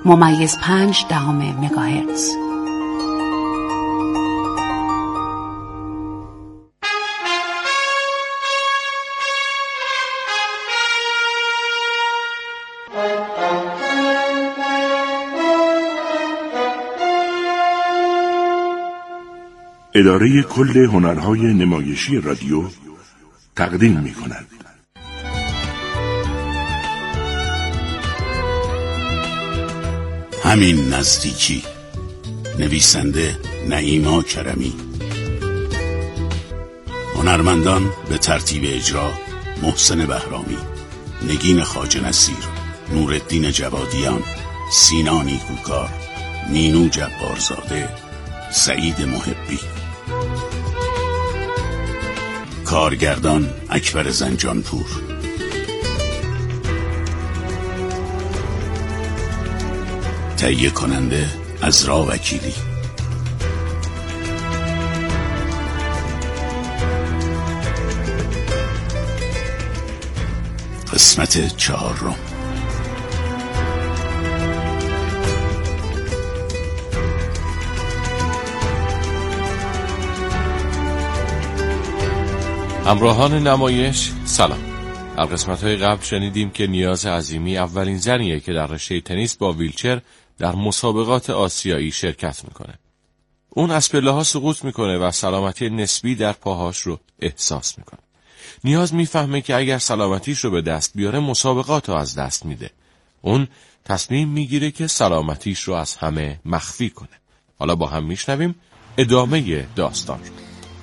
+5 مگاهرتز. اداره کل هنرهای نمایشی رادیو تقدیم می‌کند. همین نزدیکی. نویسنده نعیما کرمی. هنرمندان به ترتیب اجرا: محسن بهرامی، نگین خواجه نصیر، نورالدین جوادیان، سینا نیکوکار، نینو جبارزاده، سعید محبی. کارگردان اکبر زنجانپور. تهیه کننده عزرا وکیلی. قسمت 4. همراهان نمایش سلام. در قسمت‌های قبل شنیدیم که نیاز عظیمی اولین زنیه که در رشته تنیس با ویلچر در مسابقات آسیایی شرکت میکنه. اون از پله‌ها سقوط میکنه و سلامتی نسبی در پاهاش رو احساس میکنه. نیاز میفهمه که اگر سلامتیش رو به دست بیاره مسابقات رو از دست میده. اون تصمیم میگیره که سلامتیش رو از همه مخفی کنه. حالا با هم میشنویم ادامه داستان رو.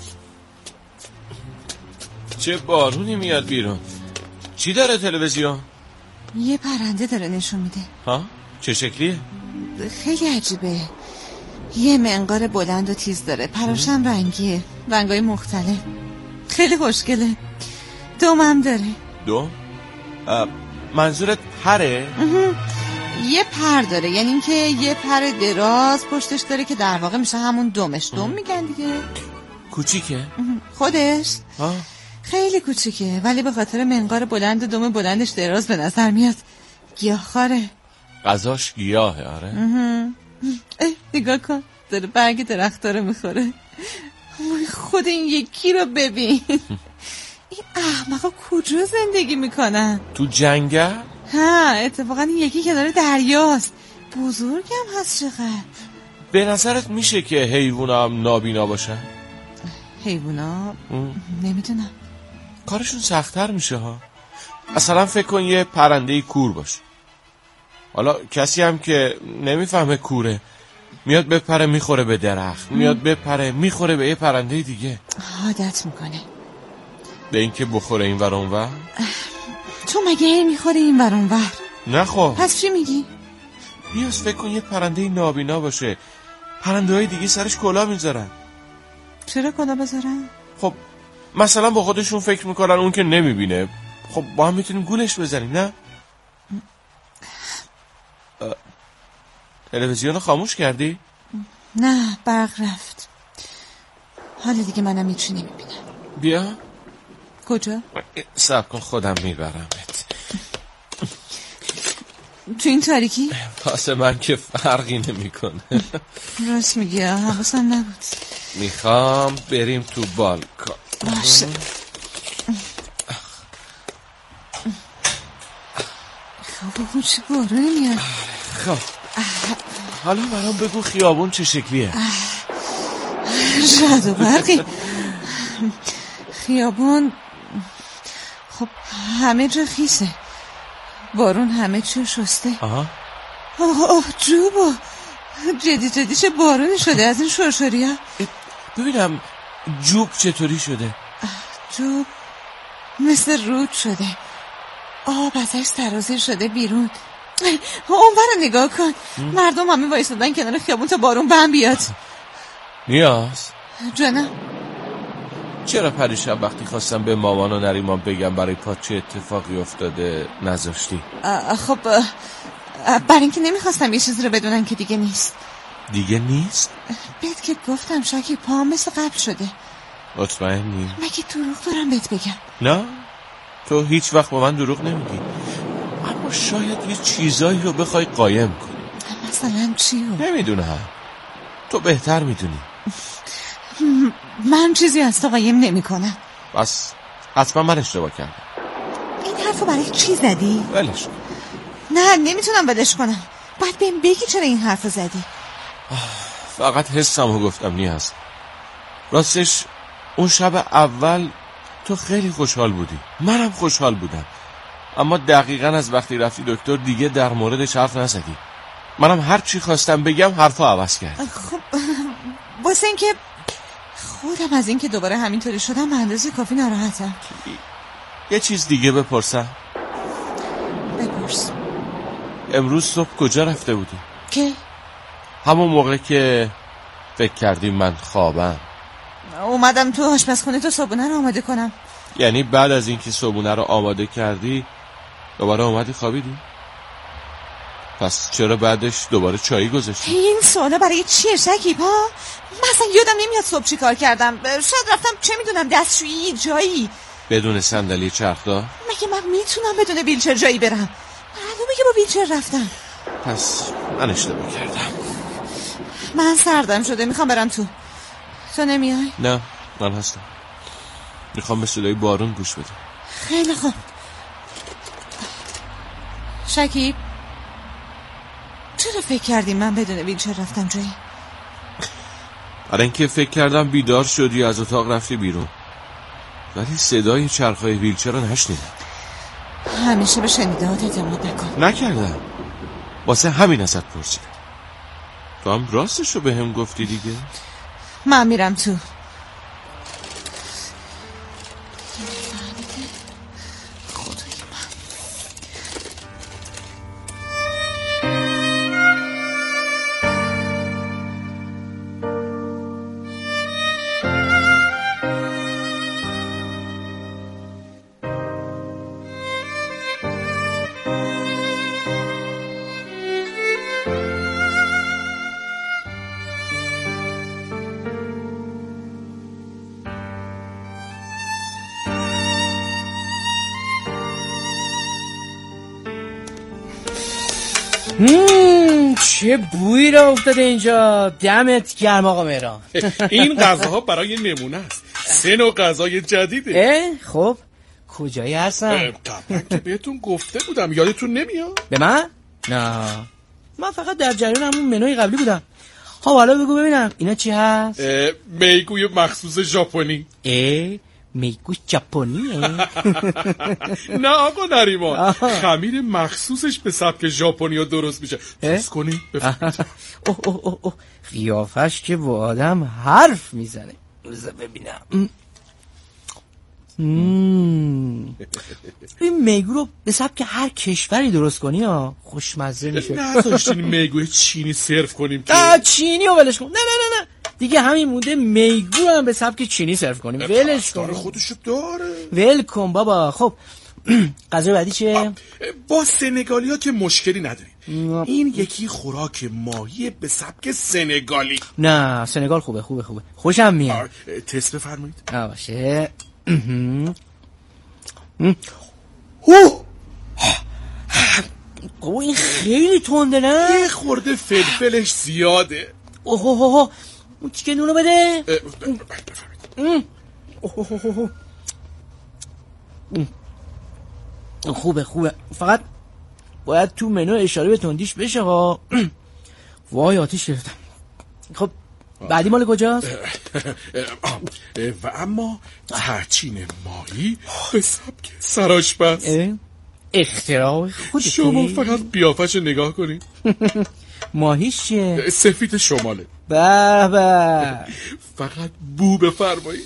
چه بارونی میاد بیرون. چی داره تلویزیون؟ یه پرنده داره نشون میده. ها؟ چه شکلیه؟ خیلی عجیبه. یه منقار بلند و تیز داره. پراشم رنگیه، رنگای مختلف. خیلی خوشگله. دومم داره. دوم؟ منظورت پره؟ یه پر داره، یعنی اینکه یه پر دراز پشتش داره که در واقع میشه همون دومش. دوم میگن دیگه. کوچیکه؟ خودش؟ خیلی کوچیکه، ولی به خاطر منقار بلند و دوم بلندش دراز به نظر میاد. گیاهخواره. غذاش گیاهه. آره. نگاه کن، داره برگ درخت داره میخوره. خود این یکی رو ببین. این احمقا کجا زندگی میکنن؟ تو جنگل؟ ها، اتفاقا این یکی کنار دریاست. بزرگم هست چقدر. به نظرت میشه که حیوونا هم نابینا باشن؟ حیوونا؟ نمیدونم. کارشون سخت‌تر میشه ها. مثلا فکر کن یه پرنده کور باشه. حالا کسی هم که نمیفهمه کوره میاد بپره میخوره به درخت، میاد بپره میخوره به یه پرنده دیگه. عادت میکنه به اینکه بخوره این ور اون ور. تو مگه میخوره این ور اون ور؟ نه خب. پس چی میگی؟ بیاس فکر کن یه پرنده نابینا باشه، پرنده های دیگه سرش کلاه میذارن. چرا کلاه بذارن؟ خب مثلا با خودشون فکر میکنن اون که نمیبینه. خب با هم میتونیم گولش بزنیم. نه تلویزیون رو خاموش کردی؟ نه، برق رفت. حالا دیگه منم هیچی نمیبینم. بیا. کجا؟ صبر کن خودم میبرمت. تو این تاریکی؟ واسه من که فرقی نمیکنه. راست میگی، حواسم نبود. میخوام بریم تو بالکن. باشه. خب چه بارونی میاد. خب حالا برام بگو خیابون چه شکلیه؟ رعد و برقی. خیابون خب همه جا خیسه. بارون همه چی شسته. جوبو جدی چه بارونی شده از این شرشوری ها. ببینم جوب چطوری شده؟ جوب مثل رود شده. آب ازش سرازیر شده بیرون. اون برو نگاه کن. مردم همه وایسادن کنار خیابون تا بارون بهم بیاد. نیاز جانم، چرا پریشب وقتی خواستم به مامان و نریمان بگم برای پات چه اتفاقی افتاده نذاشتی؟ خب برای اینکه نمیخواستم یه چیزی رو بدونن که دیگه نیست. دیگه نیست؟ بهت که گفتم شاکی پام مثل قبل شده. مطمئنی؟ مگه دروغ دارم بهت بگم؟ نه تو هیچ وقت با من دروغ نمیگی، اما شاید یه چیزایی رو بخوای قایم کنی. مثلا چی رو؟ نمیدونم، تو بهتر میدونی. من چیزی از تو قایم نمی کنم. بس حتما من اشتباه کردم. این حرفو برای چی زدی؟ ولش کن. نه نمیتونم ولش کنم. باید بهم بگی چرا این حرفو زدی. فقط حسمو گفتم نیاز. راستش اون شب اول تو خیلی خوشحال بودی، منم خوشحال بودم، اما دقیقاً از وقتی رفتی دکتر دیگه در موردش حرف نزدی. منم هر چی خواستم بگم حرفو عوض کرد. خب واسه این که خودم از این که دوباره همینطوری شدم به اندازه کافی ناراحتم. یه چیز دیگه بپرسم؟ بپرس. امروز صبح کجا رفته بودی؟ که؟ همون موقع که فکر کردی من خوابم. اومدم تو آشپزخونه تو صبحونه رو آماده کنم. یعنی بعد از اینکه صبحونه رو آماده کردی دوباره اومدی خوابیدی؟ پس چرا بعدش دوباره چایی گذاشتی؟ این سوالا برای چیه شکیب ها؟ مثلا یادم نمیاد صبح چی کار کردم. شاید رفتم چه میدونم دستشویی جایی. بدون صندلی چرخدار؟ مگه من میتونم بدون ویلچر جایی برم؟ معلومه که با ویلچر رفتم. پس من اشتباه کردم. من سردم شده میخوام برم تو نمیای؟ نه من هستم. میخوام به صدای بارون گوش بدم. خیلی خوب. شکیب چرا فکر کردی من بدون ویلچر رفتم جایی؟ برای اینکه فکر کردم بیدار شدی از اتاق رفتی بیرون، ولی صدای چرخهای ویلچر رو نشنیدم. همیشه به شنیدهات اعتماد نکن. نکردم، واسه همین ازت پرسیدم. تو هم راستش رو به هم گفتی دیگه. من میرم تو. چه بویی را افتاده اینجا. دمت گرم آقا مهران. این غذاها برای نمونه است. 3 نوع غذای جدیده. خب کجایی هستن؟ قبلا که بهتون گفته بودم، یادتون نمیاد؟ به من؟ نه من فقط در جریان همون منوی قبلی بودم. خب حالا بگو ببینم اینا چی هست؟ میگوی مخصوص ژاپنی. میگوی ژاپنیه؟ نه آقا نریمان، خمیر مخصوصش به سبک ژاپنی درست میشه. چیز کنی بفرمایید. اوه قیافش که با آدم حرف میزنه. بذار ببینم. این میگو رو به سبک هر کشوری درست کنی ها خوشمزه میشه. نذاشتین میگوی چینی سرو کنیم که؟ چینی رو ولش کن. نه دیگه همین مونده میگو هم به سبک چینی سرو کنیم. ولش کن. خودشو داره. ول کن بابا. خب غذا بعدی چیه؟ با سنگالی ها که مشکلی نداریم. این یکی خوراک ماهی به سبک سنگالی. نه سنگال خوبه خوشم میاد. تست بفرمایید. باشه. این خیلی تنده نه؟ یه خورده فلفلش زیاده. اوه اون چیکه نونو بده. خوبه فقط باید تو منو اشاره به تندیش بشه ها. وای آتیش گرفتم. خب بعدی مال کجاست؟ و اما ترچین ماهی به سبک سرآشپز. اختراع خودته. شما فقط قیافش نگاه کنید. ماهیش چیه؟ سفید شماله. به فقط بو بفرمایید.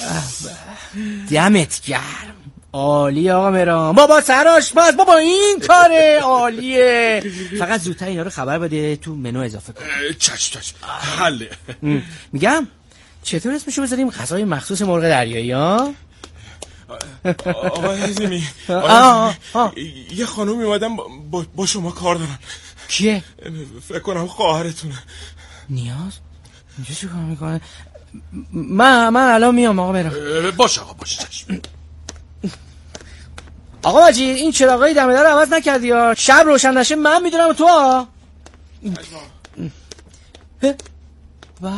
دمت گرم. عالی آقا مهران. بابا سرآشپز بابا این کاره عالیه. فقط زودتر اینا رو خبر بده تو منو اضافه کن. چشم حله. میگم چطور اسمشو بذاریم غذای مخصوص مرغ دریایی ها؟ آقای عظیمی یه خانومی اومدم با شما کار دارن. کیه؟ فکر کنم خواهرتونه. نیاز؟ اینجا چی کار میکنه؟ من الان میام آقا مهران. باشه آقا باشه چشم. آقا مجید این چراغای دم در رو عوض نکردی یا شب روشن نشه من میدونم تو ها. با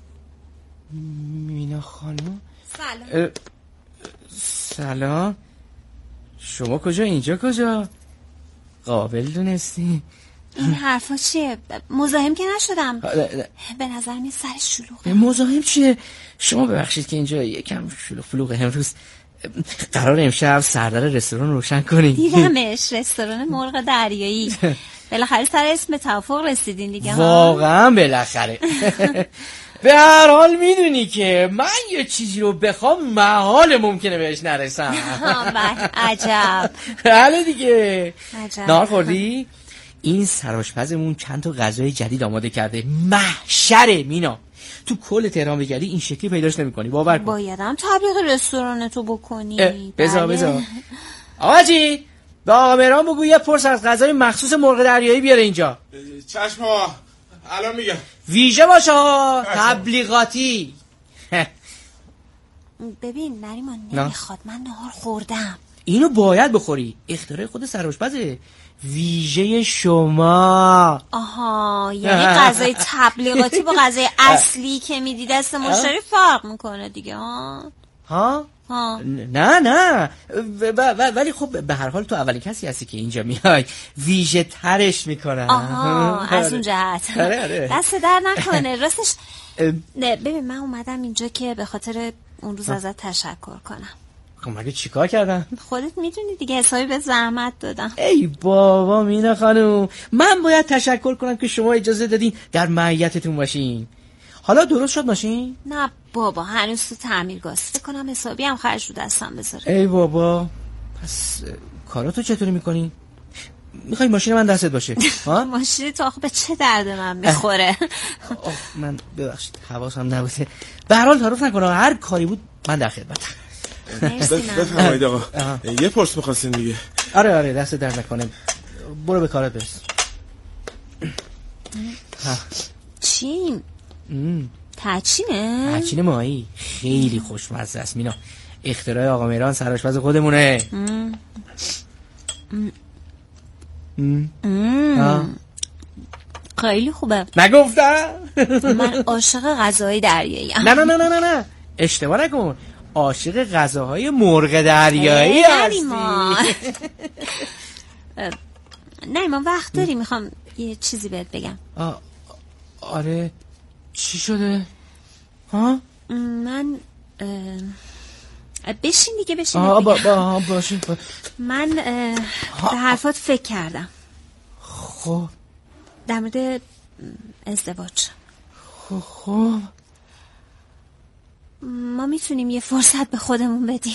مینا خانم سلام. سلام. شما کجا اینجا کجا؟ قابل دونستی؟ این حرفا چیه؟ مزاحم که نشدم. به نظر می سر شلوغه. مزاحم چیه؟ شما ببخشید که اینجا یکم شلوغ فلوغه. امروز قرار امشب سردر رستوران روشن کنیم. دیدمش، رستوران مرغ دریایی. بالاخره سر اسم توافق رسیدین دیگه. واقعا بالاخره. به هر حال میدونی که من یه چیزی رو بخوام محال ممکنه بهش نرسم. عجب. حالا دیگه عجب. نهار خوردی؟ این سرآشپزمون چند تا غذای جدید آماده کرده. محشره مینا. تو کل تهران بگردی این شکلی پیداش نمی‌کنی، باور کن. بایدم تبلیغ رستوران تو بکنی. بذار آقا جی به آقا مهران بگو یه پرس از غذای مخصوص مرغ دریایی بیاره اینجا. چشم آقا، الان میگم. ویژه باشه تبلیغاتی. ببین نریمان نمیخواد، من نهار خوردم. اینو باید بخوری، اختراع خود سرآشپزه. ویژه شما. آها، یعنی غذای تبلیغاتی با غذای اصلی که میدی دست مشتری فرق میکنه دیگه. ها؟ نه ولی خب به هر حال تو اولین کسی هستی که اینجا میای ویژه ترش میکنن. آها، از اون جهت. آره. دست در نکنه. راستش نه، ببین من اومدم اینجا که به خاطر اون روز ازت تشکر کنم. خب مگه چیکار کردم؟ خودت میدونی دیگه، حسابی به زحمت دادم. ای بابا مینا خانم، من باید تشکر کنم که شما اجازه دادین در معیتتون باشین. حالا درست شد ماشین؟ نه بابا، هنوز تو تعمیرگاه است. فکر کنم حسابی هم خرج رو دستم بذاره. ای بابا، پس کاراتو چطوری میکنی؟ میخوای ماشین من دستت باشه؟ ماشین تو آخه به چه درد من میخوره؟ من ببخشید حواسم نبوده. به هر حال تعارف نکنم، هر کاری بود من در خدمتم. بفرمایید آقا. یه پرس می‌خواستین دیگه. آره دست درد نکنه. برو به کارت برس. چی؟ تچینه؟ تچین ماهی خیلی خوشمزه است مینا. اختراع آقا مهران سرآشپز خودمونه. خیلی خوبه. نگفتم؟ من عاشق غذای دریایی ام. نه اشتباه نکن، عاشق غذاهای مرغ دریایی هستی. نریمان وقت داری؟ میخوام یه چیزی بهت بگم. آره چی شده؟ ها؟ من بشین دیگه، بشین. باشه. من به حرفات فکر کردم. خب در مورد ازدواج. خب ما میتونیم یه فرصت به خودمون بدیم.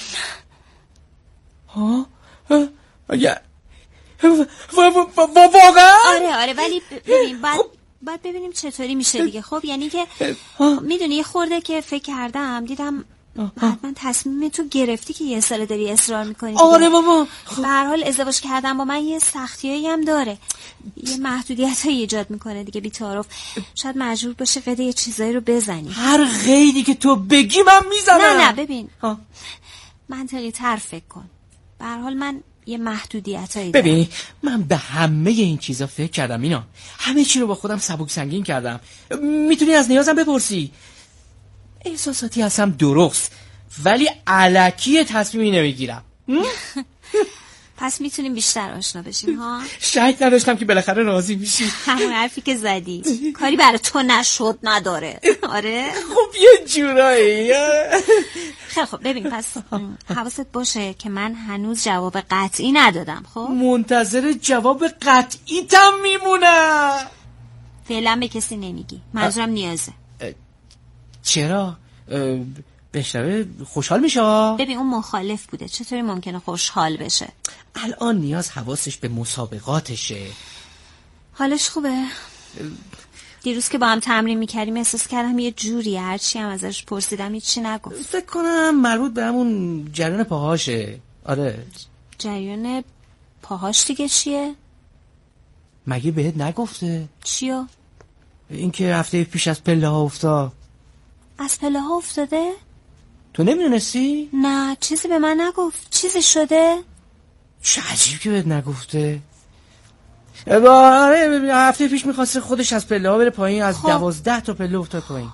واقعا؟ آره ولی ببین بعد ببینیم چطوری میشه دیگه. خب یعنی که میدونی یه خورده که فکر کردم دیدم حتما تصمیم تو گرفتی که یه سال داری اصرار میکنی. آره بابا. به هر حال ازدواج کردن با من یه سختیایی هم داره، یه محدودیتایی ایجاد میکنه دیگه. بی‌تعارف شاید مجبور باشه قید یه چیزایی رو بزنی. هر قیدی که تو بگی من میزنم. نه ببین منطقی تر فکر کن. به هر حال من یه محدودیتایی دارم. ببین من به همه این چیزا فکر کردم اینا، همه چی رو با خودم سبک سنگین کردم. میتونی از نیازم بپرسی. احساساتی هستم درست، ولی الکی تصمیمی نمیگیرم. پس میتونیم بیشتر آشنا بشیم ها. شک نداشتم که بالاخره راضی میشی. همون حرفی که زدی کاری برای تو نشد نداره. آره خب یه جورایی. خیلی خب ببین پس حواست باشه که من هنوز جواب قطعی ندادم. خب منتظر جواب قطعیتم میمونم. فعلا به کسی نمیگی، منظورم نیازه. چرا؟ بشنوه خوشحال میشه. ببین اون مخالف بوده، چطوری ممکنه خوشحال بشه؟ الان نیاز حواسش به مسابقاتشه. حالش خوبه؟ دیروز که با هم تمرین میکردیم احساس کردم یه جوری، هرچی هم ازش پرسیدم هیچی نگفت. فکر کنم مربوط به همون جریان پاهاشه. آره جریان پاهاش دیگه چیه؟ مگه بهت نگفته؟ چیو؟ اینکه هفته پیش از پله ها افتاد. از پله ها افتاده؟ تو نمیدونستی؟ نه چیزی به من نگفت. چیزی شده؟ چه عجیب که بهت نگفته. آره هفته پیش میخواست خودش از پله ها بره پایین، از 12 تا پله افتاد پایین.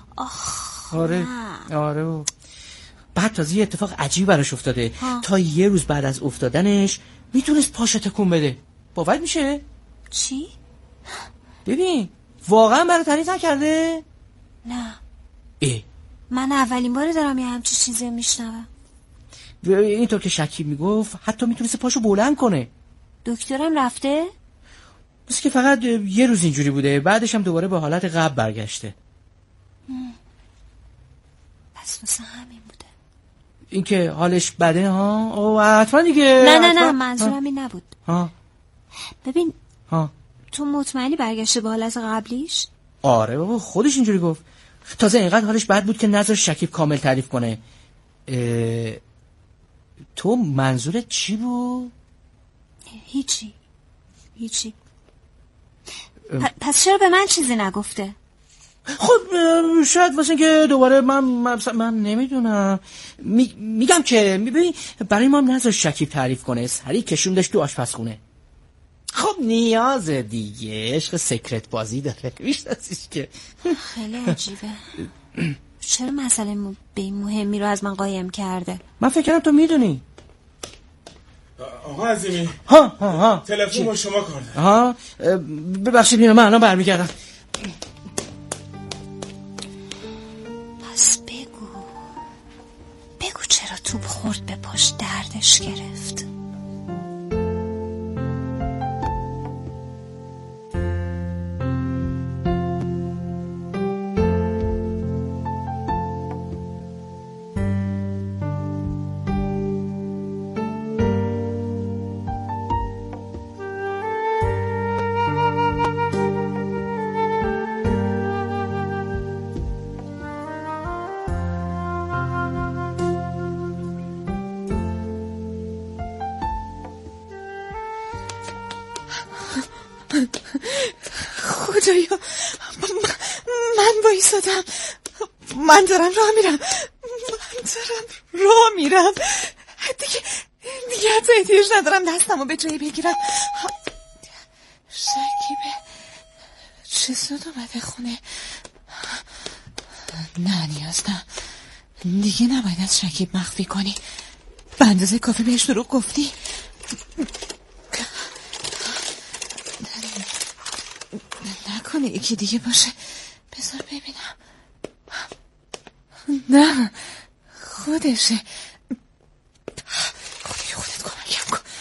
آره بعد تازه یه اتفاق عجیب براش افتاده. تا یه روز بعد از افتادنش میتونست پاشو تکون بده. باور میشه؟ چی؟ ببین واقعا برای تعریف نکرده؟ نه. ای من اولین بار دارم یه همچین چیزی میشنوم. اینطور که شکیب میگفت حتی میتونست پاشو بلند کنه. دکترم رفته؟ بس که فقط یه روز اینجوری بوده، بعدش هم دوباره به حالت قبل برگشته. پس مثلا همین بوده. این که حالش بده ها؟ او حتما دیگه. نه منظورم این نبود. ببین تو مطمئنی برگشته به حالت قبلیش؟ آره بابا خودش اینجوری گفت. تازه اینقدر حالش بد بود که نذار شکیب کامل تعریف کنه. تو منظورت چی بود؟ هیچی. پس چرا به من چیزی نگفته؟ خب شاید واسه که دوباره من نمیدونم. میگم که ببین برای ما نذار شکیب تعریف کنه، سریع کشوندش تو آشپزخونه. خب نیاز دیگه، عشق سکرت بازی داره، میشناسیش که. خیلی عجیبه. چرا مسئله به این مهمی رو از من قایم کرده؟ من فکر کردم تو میدونی. آقا عظیمی تلفن با شما کار داره. ببخشید من الان برمیگردم. پس بگو چرا توپ خورد به پاش دردش گرفت؟ خدایا من وایسادم، من دارم راه میرم دیگه حتی احتیاج ندارم دستمو به جایی بگیرم. شکیبه چه زود اومده خونه؟ نه نیاز نه، دیگه نباید از شکیب مخفی کنی. به اندازه کافی بهش دروغ گفتی. نکنه یکی دیگه باشه. بذار ببینم. نه خودشه. خودت کمکم کن.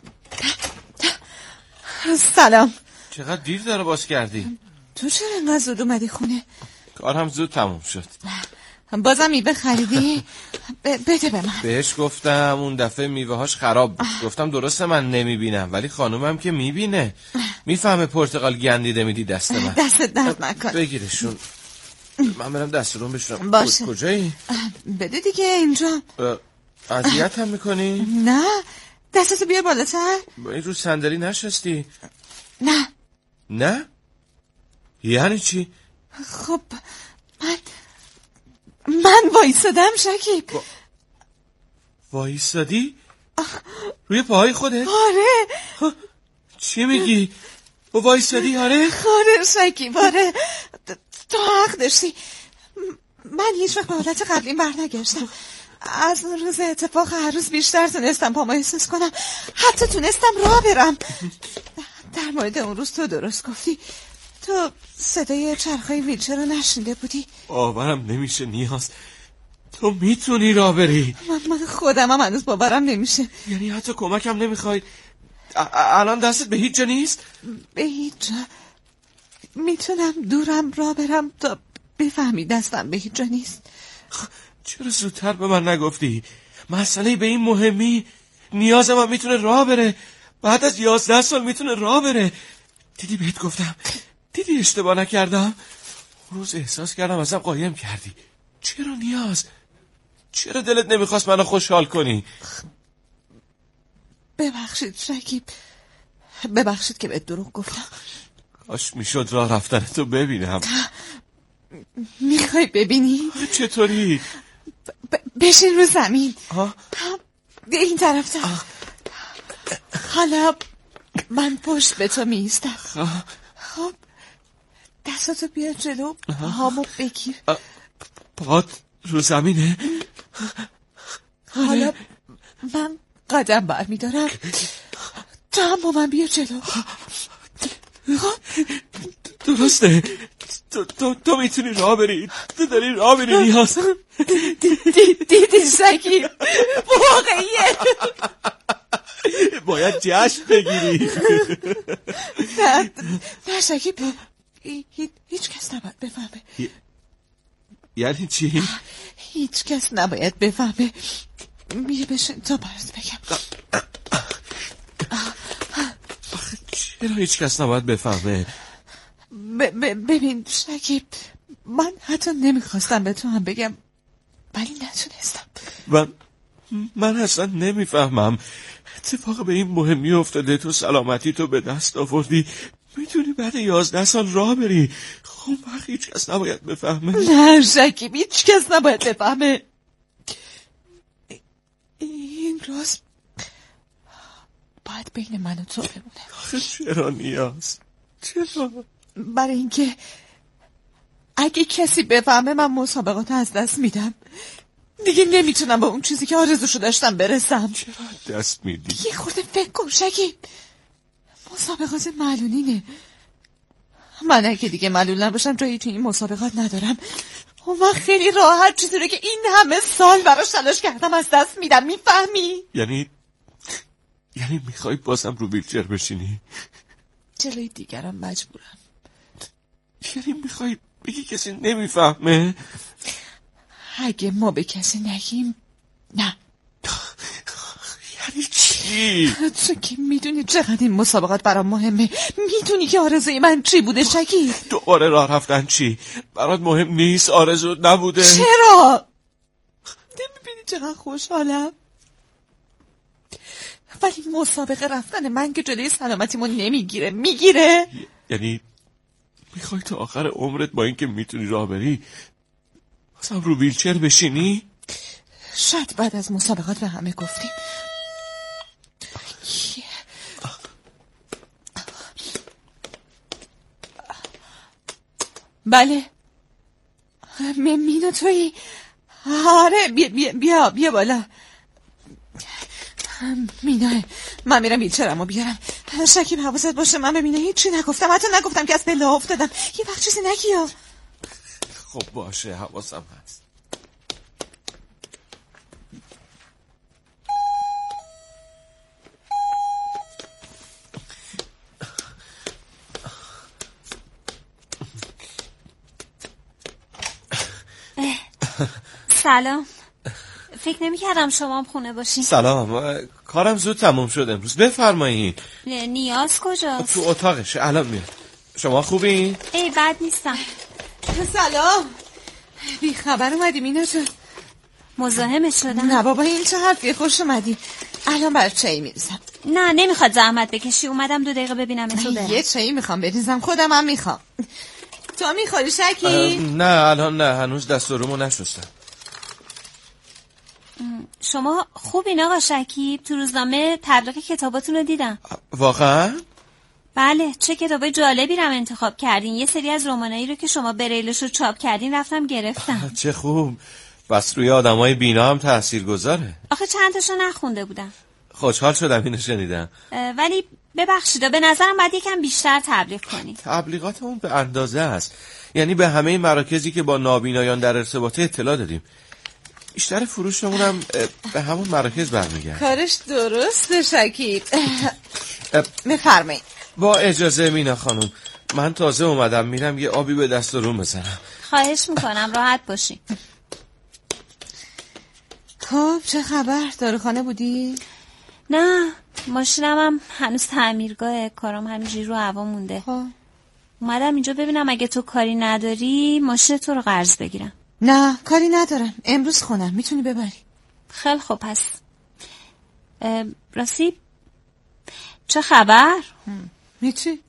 سلام. چقدر دیر داره باز کردی؟ تو چرا انقدر زود اومدی خونه؟ کارم زود تموم شد. بازم میوه خریدی؟ بده به من. بهش گفتم اون دفعه میوه هاش خراب بود. گفتم درسته من نمیبینم ولی خانومم که میبینه، میفهمه پرتقال گندیده میدی دست من. دست درد نکن. بگیرشون. من برم دستورون بشورم. باشه. کجایی؟ بده دیگه اینجا. اذیت هم میکنی؟ نه دستتو بیار بالاتر. با این رو صندلی نشستی؟ نه یعنی چی؟ خب من وایسادم شکیب. وایسادی؟ روی پاهای خودت؟ آره. چی میگی؟ وایسادی؟ آره شکیب آره. تو حق داشتی. من هیچ وقت به حالت قبلیم برنگشتم. از اون روز اتفاق هر روز بیشتر تونستم پامو احساس کنم، حتی تونستم راه برم. در مورد اون روز تو درست گفتی. تو صدای چرخای ویلچر رو نشنیده بودی؟ باورم نمیشه نیاز، تو میتونی راه بری. من خودم هم هنوز باورم نمیشه. یعنی حتی کمکم نمیخوای؟ الان دستت به هیچ جا نیست؟ به هیچ جا. میتونم دورم راه برم تا بفهمی دستم به هیچ جا نیست. چرا زودتر به من نگفتی؟ مسئله به این مهمی؟ نیازم هم میتونه راه بره، بعد از 11 سال میتونه راه بره. دیدی بهت گفتم؟ دیدی اشتباه نکردم؟ روز احساس کردم ازم قایم کردی. چرا نیاز؟ چرا دلت نمیخواست منو خوشحال کنی؟ ببخشید شکیب، ببخشید که بهت دروغ گفتم. کاش میشد راه رفتن تو ببینم. میخوای ببینی؟ چطوری؟ بشین رو زمین. این طرف. حالا من پشت به تو میستم. خب دستاتو بیار جلو، پاهامو بگیر. پاهات رو زمینه؟ حالا من قدم برمیدارم، تو هم با من بیا جلو. درسته، تو میتونی راه بری، تو داری راه بری نیاز. دیدی شکیب واقعیه. باید جشن بگیری. نه شکیب، هیچ کس نباید بفهمه. یعنی چی؟ هیچ کس نباید بفهمه. میره بشین تا برات بگم. چرا هیچ کس نباید بفهمه؟ ببین شکیب، من حتی نمیخواستم به تو هم بگم ولی نتونستم. من اصلا نمیفهمم. اتفاق به این مهمی افتاده، تو سلامتی تو به دست آوردی، میتونی بعد 11 سال راه بری. خب وقت هیچ کس نباید بفهمه. نه شکیب، هیچ کس نباید بفهمه. این راست باید بین من و تو بمونه. چرا نیاز؟ چرا؟ برای اینکه اگه کسی بفهمه من مسابقات از دست میدم. دیگه نمیتونم با اون چیزی که آرزوشو داشتم برسم. چرا دست میدی؟ یه خورده فکر کن شکیب، مسابقات معلولینه. من اگه دیگه معلول نباشم جایی تو این مسابقات ندارم. اون وقت خیلی راحت چیزی رو که این همه سال براش تلاش کردم از دست میدم. میفهمی؟ یعنی میخوای بازم رو ویلچر بشینی؟ جلوی دیگرم مجبورم. یعنی میخوای بگی کسی نمیفهمه؟ اگه ما به کسی نگیم نه. یعنی چی؟ تو که میدونی چقدر این مسابقات برام مهمه. میدونی که آرزوی من چی بوده شکیب؟ دوباره راه رفتن چی؟ برات مهم نیست؟ آرزو نبوده؟ چرا؟ نمیبینی چقدر خوشحالم؟ ولی مسابقه رفتن من که جلوی سلامتیمو نمیگیره. میگیره؟ یعنی میخوای تا آخر عمرت با اینکه میتونی راه بری بازم رو ویلچر بشینی؟ شاید بعد از مسابقات به همه گفتیم. بله مینو تویی؟ آره بیا بالا. میناه، من میرم ویلچرمو بیارم. شکیب حواست باشه من به مینه هیچی نگفتم، حتی نگفتم که از پله افتادم. یه وقت چیزی نگی. خب باشه، حواسم هست. سلام. فکر نمی‌کردم شما هم خونه باشین. سلام، کارم زود تموم شد امروز. بفرمایین. نیاز کجاست؟ تو اتاقش، الان میاد. شما خوبین؟ ای بد نیستم. سلام. بی خبر اومدی مینا جان؟ مزاحمت شدم؟ نه بابا، این چه حرفی، خوش اومدی. الان برای چایی میریزم. نه نمیخواد زحمت بکشی، اومدم 2 دقیقه ببینم تو برم. یه چایی میخوام بریزم، خودم هم میخوام. تو میخوری شکی؟ نه الان نه، هنوز دست و رومو نشستم. شما خوبین آقا شکیب؟ تو روزنامه تبلیغ کتاباتون رو دیدم. واقعا؟ بله، چه کتابای جالبی رو انتخاب کردین. یه سری از رمانایی رو که شما بریلش رو چاپ کردین رفتم گرفتم. چه خوب. بس روی آدمای بینا هم تأثیر گذاره. آخه چند تاشو نخونده بودم. خوشحال شدم اینو شنیدم. ولی ببخشید به نظرم باید یکم بیشتر تبلیغ کنی. تبلیغاتمون به اندازه است. یعنی به همه مراکزی که با نابینایان در ارتباطه اطلاع دادیم. بیشتر فروشمون هم به همون مراکز برمیگرده. کارش درسته شکیب. بفرمایید. با اجازه مینا خانم، من تازه اومدم، میرم یه آبی به دست و روم بزنم. خواهش میکنم، راحت باشی. خب چه خبر؟ داروخانه بودی؟ نه، ماشینم هم هنوز تعمیرگاهه، کارم همینجوری رو هوا مونده. اومدم اینجا ببینم اگه تو کاری نداری ماشین تو رو قرض بگیرم. نه کاری ندارم، امروز خونم، میتونی ببری. خیلی خوب. پس راستی چه خبر؟ هیچی.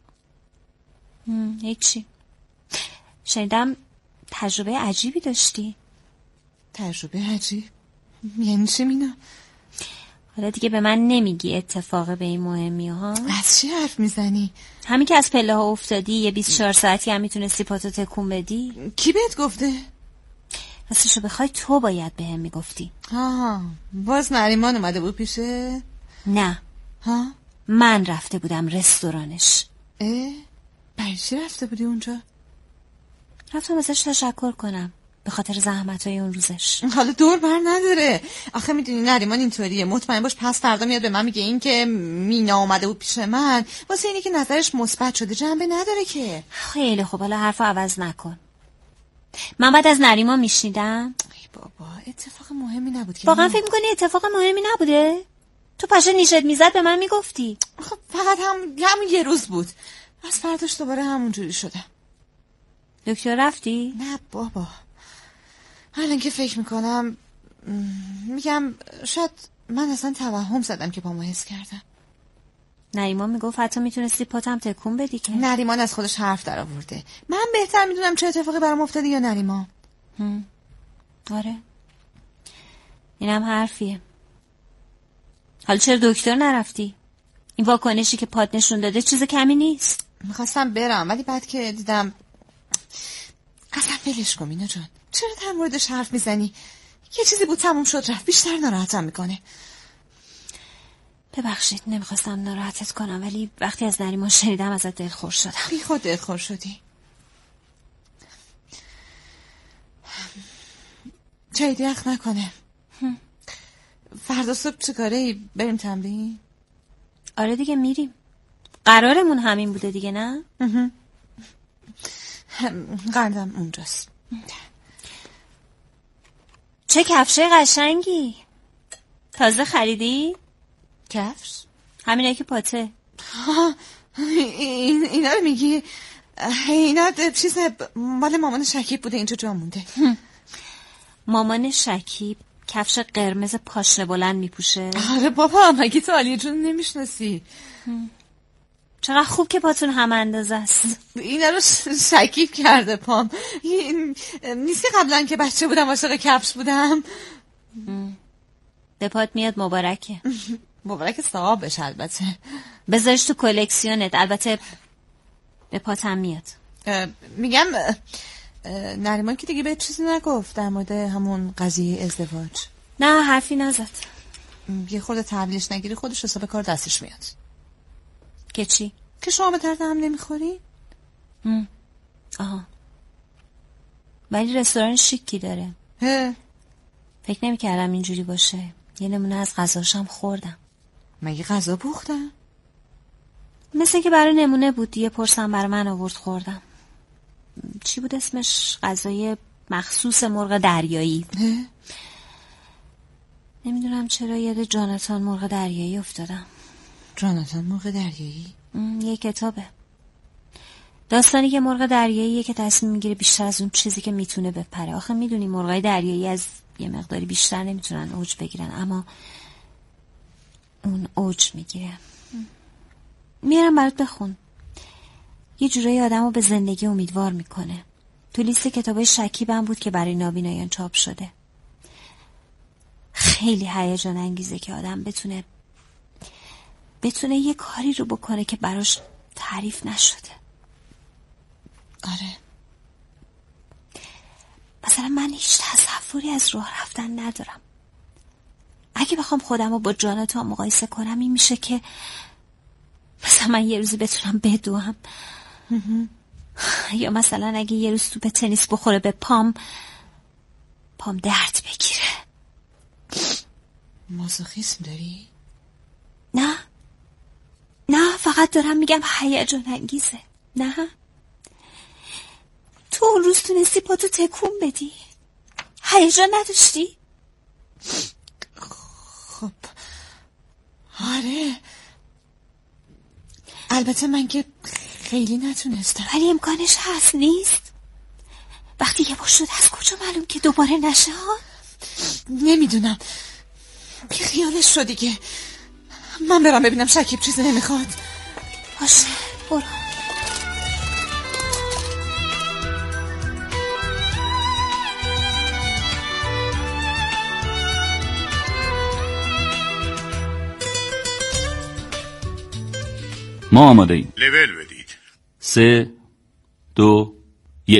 هیچی. شنیدم تجربه عجیبی داشتی. تجربه عجیب؟ یعنی چی مینا؟ حالا دیگه به من نمیگی اتفاق به این مهمی ها؟ از چی حرف میزنی؟ همین که از پله ها افتادی یه 24 ساعتی هم میتونستی پاتو تکون بدی؟ کی بهت گفته؟ راستشو بخوای تو باید به هم میگفتی. باز نریمان اومده بود پیشه؟ نه من رفته بودم رستورانش. برای چی رفته بودی اونجا؟ رفتم ازش تشکر کنم به خاطر زحمتای اون روزش. حالا دور بر نداره. آخه میدونی نریمان اینطوریه، مطمئن باش پس فردا میاد به من میگه این که مینا اومده بود پیش من واسه اینی که نظرش مثبت شده جنبه نداره که. خیلی خوب، حالا حرفو عوض نکن. من بعد از نریمان میشنیدم. ای بابا اتفاق مهمی نبود که. واقعا فکر میکنی اتفاق مهمی نبوده؟ تو پاشه نیشت میزد به من میگفتی. خب فقط همون یه روز بود، از فرداش دوباره همونجوری شدم. دکتر رفتی؟ نه بابا، الان که فکر میکنم میگم شاید من اصلا توهم زدم که پامو حس کردم. نریمان میگفت حتی میتونستی پاتم تکون بدی که. نریمان از خودش حرف در آورده. من بهتر میدونم چه اتفاقی برام افتاده یا نریمان. آره اینم حرفیه. حالا چرا دکتر نرفتی؟ این واکنشی که پات نشون داده چیز کمی نیست. میخواستم برم ولی بعد که دیدم اصلا ولش کن مینا جان، چرا در موردش حرف میزنی؟ یه چیزی بود تموم شد رفت، بیشتر ناراحتم میکنه. ببخشید نمیخواستم ناراحتت کنم ولی وقتی از نریمان شنیدم ازت دلخور شدم. بی خود دلخور شدی؟ چای دیخ نکنه. فردا صبح چه کاره بریم تمرین؟ آره دیگه میریم، قرارمون همین بوده دیگه نه؟ قندم اونجاست. چه کفشه قشنگی، تازه خریدی؟ کفش؟ همینه که پاته. اینا رو میگی؟ اینا چیز مال مامان شکیب بوده اینجا جا مونده. مامان شکیب کفش قرمز پاشنه بلند میپوشه؟ آره بابا، مگه تو علی جون نمیشناسی؟ چقدر خوب که پاتون هم اندازه است. اینا رو شکیب کرده پام. نیستی قبلا که بچه بودم عاشق کفش بودم؟ به پات میاد مبارکه. مبارک صاحبش البته. بذارش تو کلکسیونت. البته به پات هم میاد. میگم نریمان که دیگه به چیزی نگفت در مورد همون قضیه ازدواج؟ نه حرفی نزد. یه خورده تحویلش نگیری خودش حساب کار دستش میاد. که چی؟ که شما به درد هم نمیخوری؟ آها، ولی رستوران شیکی داره. فکر نمی‌کردم اینجوری باشه. یه نمونه از غذاشم خوردم. مگه غذا پختن؟ مثل که برای نمونه بود. یه پرسم برای من آورد خوردم. چی بود اسمش؟ غذای مخصوص مرغ دریایی. نمیدونم چرا یاد جاناتان مرغ دریایی افتادم. جاناتان مرغ دریایی؟ یه کتابه. داستانی که مرغ دریاییه که تصمیم میگیره بیشتر از اون چیزی که میتونه بپره. آخه میدونی مرغای دریایی از یه مقداری بیشتر نمیتونن اوج بگیرن، اما اون اوج میگیره. میارم برات بخون. یه جورایی آدمو به زندگی امیدوار میکنه. تو لیست کتابای شکیبم بود که برای نابینایان چاپ شده. خیلی هیجان انگیزه که آدم بتونه یه کاری رو بکنه که براش تعریف نشده. آره. مثلا من هیچ تصوری از راه رفتن ندارم. اگه بخوام خودم رو با جانتا مقایسه کنم این میشه که مثلا من یه روزی بتونم بدوم، یا مثلا اگه یه روز توپ تنیس بخوره به پام درد بگیره. مازوخیسم داری؟ نه فقط دارم میگم هیجان انگیزه. نه تو اون روز تونستی پاتو تکون بدی؟ هیجان نداشتی؟ خب آره، البته من که خیلی نتونستم. ولی امکانش هست نیست؟ وقتی یه بار شد از کجا معلوم که دوباره نشه ها؟ نمیدونم، بی خیالش شد دیگه. من برم ببینم شکیب چیزی نمیخواد. باشه برو. ما آماده ایم. لول بدید. 3 2